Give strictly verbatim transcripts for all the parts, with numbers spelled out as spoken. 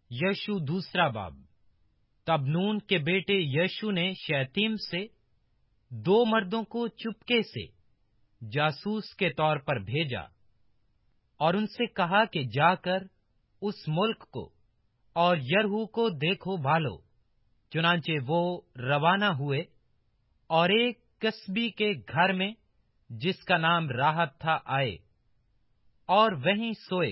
यशु दूसरा बाब। तब नून के बेटे यशु ने शैतीम से दो मर्दों को चुपके से जासूस के तौर पर भेजा और उनसे कहा कि जाकर उस मुल्क को और यरहू को देखो भालो। चुनांचे वो रवाना हुए और एक कस्बी के घर में जिसका नाम राहब था आए और वहीं सोए।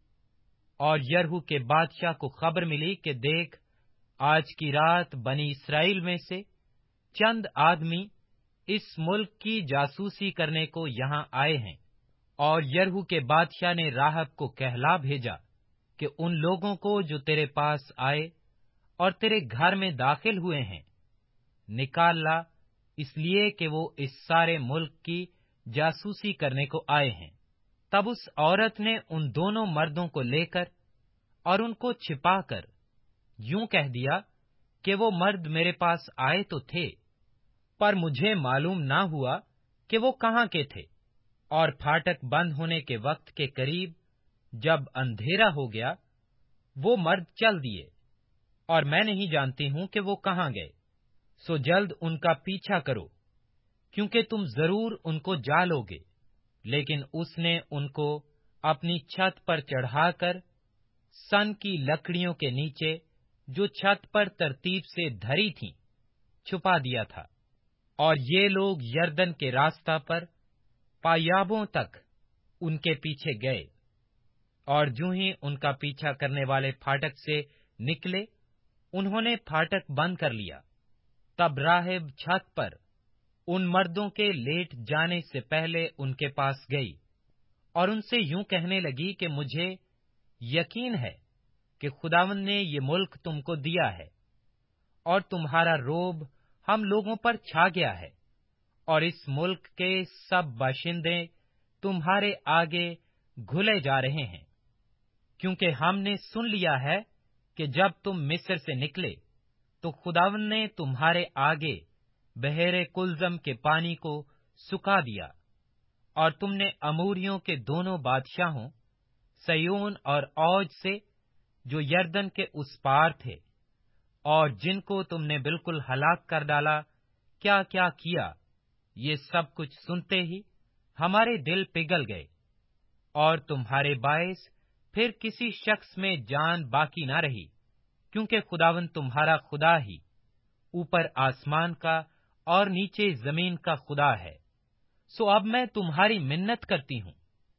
और यरहू के बादशाह को खबर मिली कि देख, आज की रात बनी इस्राएल में से चंद आदमी इस मुल्क की जासूसी करने को यहाँ आए हैं। और यरहू के बादशाह ने राहब को कहला भेजा कि उन लोगों को जो तेरे पास आए और तेरे घर में दाखिल हुए हैं निकाल ला, इसलिए कि वो इस सारे मुल्क की जासूसी करने को आए हैं। तब उस औरत ने उन दोनों मर्दों को लेकर और उनको छिपाकर यूं कह दिया कि वो मर्द मेरे पास आए तो थे, पर मुझे मालूम ना हुआ कि वो कहाँ के थे। और फाटक बंद होने के वक्त के करीब जब अंधेरा हो गया, वो मर्द चल दिए और मैं नहीं जानती हूं कि वो कहाँ गए। सो जल्द उनका पीछा करो, क्योंकि तुम जरूर उनको जा लोगे। लेकिन उसने उनको अपनी छत पर चढ़ाकर सन की लकड़ियों के नीचे, जो छत पर तरतीब से धरी थीं, छुपा दिया था। और ये लोग यरदन के रास्ता पर पायाबों तक उनके पीछे गए। और जो ही उनका पीछा करने वाले फाटक से निकले, उन्होंने फाटक बंद कर लिया। तब राहिब छत पर उन मर्दों के लेट जाने से पहले उनके पास गई और उनसे यूं कहने लगी कि मुझे यकीन है कि खुदावंद ने ये मुल्क तुमको दिया है और तुम्हारा रोब हम लोगों पर छा गया है, और इस मुल्क के सब बाशिंदे तुम्हारे आगे घुले जा रहे हैं। क्योंकि हमने सुन लिया है कि जब तुम मिस्र से निकले तो खुदावंद ने तुम्हारे आगे बहेरे कुलजम के पानी को सुखा दिया, और तुमने अमूरियों के दोनों बादशाहों सयोन और औज से, जो यरदन के उस पार थे और जिनको तुमने बिल्कुल हलाक कर डाला, क्या क्या किया। ये सब कुछ सुनते ही हमारे दिल पिघल गए, और तुम्हारे बायस फिर किसी शख्स में जान बाकी ना रही, क्योंकि खुदावंद तुम्हारा खुदा ही ऊपर आसमान का और नीचे जमीन का खुदा है। सो अब मैं तुम्हारी मिन्नत करती हूँ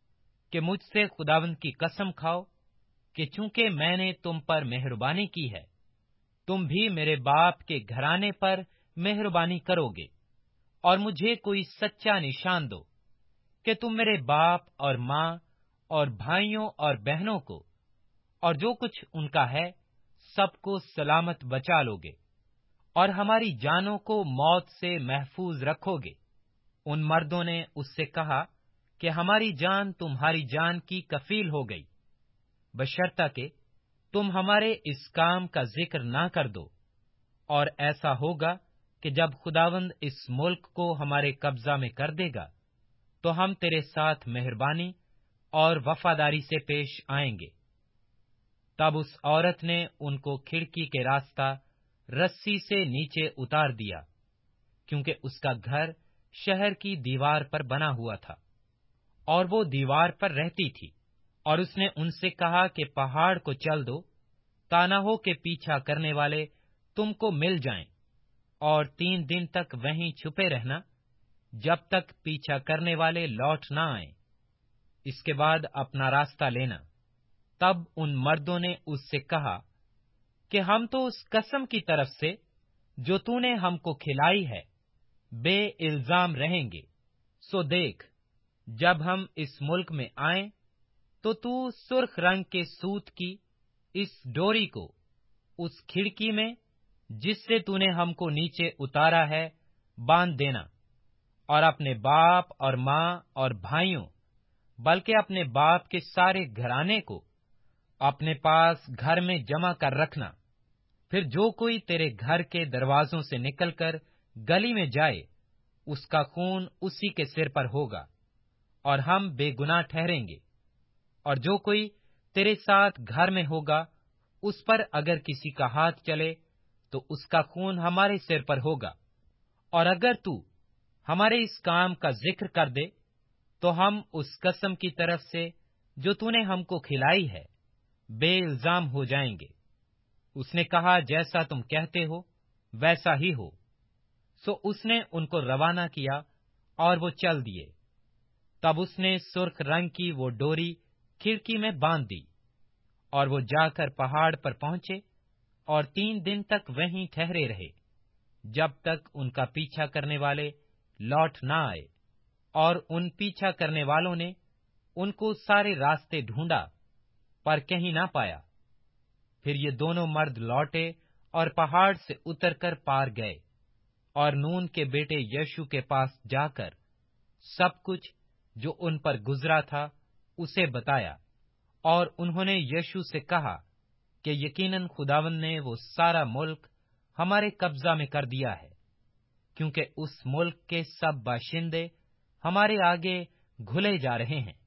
कि मुझसे खुदावंद की कसम खाओ कि चूंकि मैंने तुम पर मेहरबानी की है, तुम भी मेरे बाप के घराने पर मेहरबानी करोगे, और मुझे कोई सच्चा निशान दो कि तुम मेरे बाप और माँ और भाइयों और बहनों को और जो कुछ उनका है सबको सलामत बचा लोगे, और हमारी जानों को मौत से महफूज रखोगे। उन मर्दों ने उससे कहा कि हमारी जान तुम्हारी जान की कफील हो गई, बशर्ता कि तुम हमारे इस काम का जिक्र ना कर दो। और ऐसा होगा कि जब खुदावंद इस मुल्क को हमारे कब्जा में कर देगा, तो हम तेरे साथ मेहरबानी और वफादारी से पेश आएंगे। तब उस औरत ने उनको खिड़की के रास्ता रस्सी से नीचे उतार दिया, क्योंकि उसका घर शहर की दीवार पर बना हुआ था और वो दीवार पर रहती थी। और उसने उनसे कहा कि पहाड़ को चल दो, ताना हो के पीछा करने वाले तुमको मिल जाएं, और तीन दिन तक वहीं छुपे रहना, जब तक पीछा करने वाले लौट ना आए। इसके बाद अपना रास्ता लेना। तब उन मर्दों ने उससे कहा कि हम तो उस कसम की तरफ से जो तूने हमको खिलाई है बे इल्जाम रहेंगे। सो देख, जब हम इस मुल्क में आए तो तू सुर्ख रंग के सूत की इस डोरी को उस खिड़की में जिससे तूने हमको नीचे उतारा है बांध देना, और अपने बाप और माँ और भाइयों, बल्कि अपने बाप के सारे घराने को अपने पास घर में जमा कर रखना। फिर जो कोई तेरे घर के दरवाजों से निकलकर गली में जाए, उसका खून उसी के सिर पर होगा, और हम बेगुनाह ठहरेंगे। और जो कोई तेरे साथ घर में होगा, اس پر اگر کسی کا ہاتھ چلے تو اس کا خون ہمارے سر پر ہوگا، اور اگر تو ہمارے اس کام کا ذکر کر دے تو ہم اس قسم کی طرف سے جو تو نے ہم کو کھلائی ہے بے الزام ہو جائیں گے۔ اس نے کہا، جیسا تم کہتے ہو ویسا ہی ہو۔ سو اس نے ان کو روانہ کیا اور وہ چل دیے۔ تب اس نے سرخ رنگ کی وہ ڈوری کھڑکی میں باندھ دی، اور وہ جا کر پہاڑ پر پہنچے اور تین دن تک وہیں ٹھہرے رہے، جب تک ان کا پیچھا کرنے والے لوٹ نہ آئے۔ اور ان پیچھا کرنے والوں نے ان کو سارے راستے ڈھونڈا پر کہیں نہ پایا۔ پھر یہ دونوں مرد لوٹے اور پہاڑ سے اتر کر پار گئے، اور نون کے بیٹے یشو کے پاس جا کر سب کچھ جو ان پر گزرا تھا اسے بتایا۔ اور انہوں نے یشو سے کہا کہ یقیناً خداوند نے وہ سارا ملک ہمارے قبضہ میں کر دیا ہے، کیونکہ اس ملک کے سب باشندے ہمارے آگے گھلے جا رہے ہیں۔